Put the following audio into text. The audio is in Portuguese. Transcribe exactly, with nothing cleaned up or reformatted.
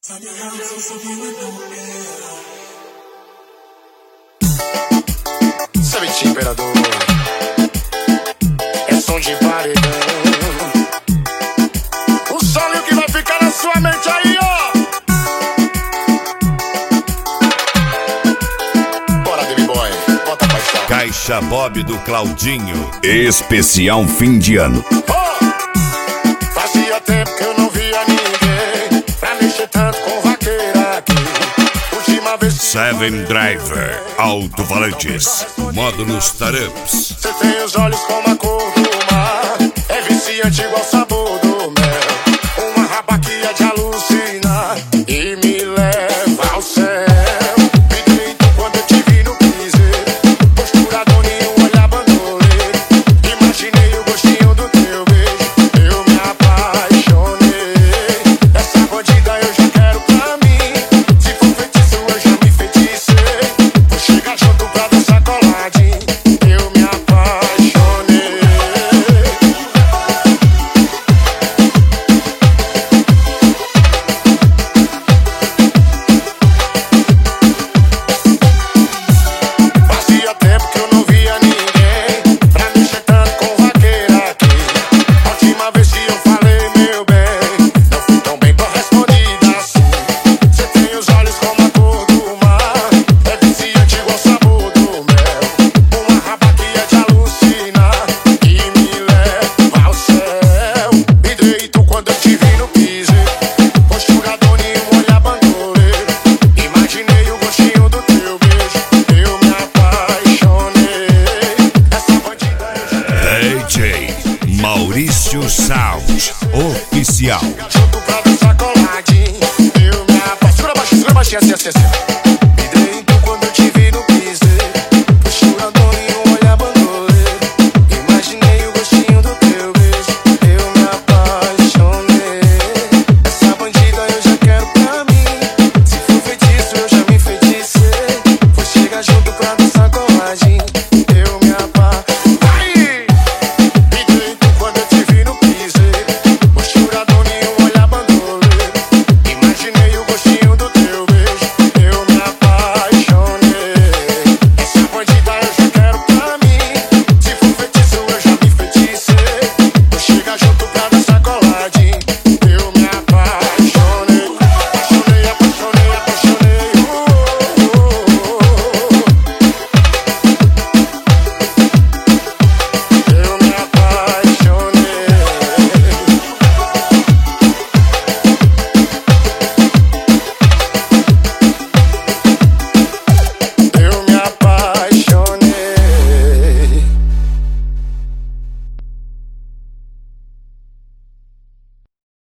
Sabe, imperador, é som de paredão. O solo que vai ficar na sua mente aí, ó. Bora, Baby Boy, bota a paixão. Caixa Bob do Claudinho, especial fim de ano. Oh, fazia tempo que eu não via ninguém pra mexer tanto com vaqueira aqui. Última vez que Seven Driver, alto-falantes, módulos Taramps. cê tem os olhos como a cor do mar, é viciante igual sabor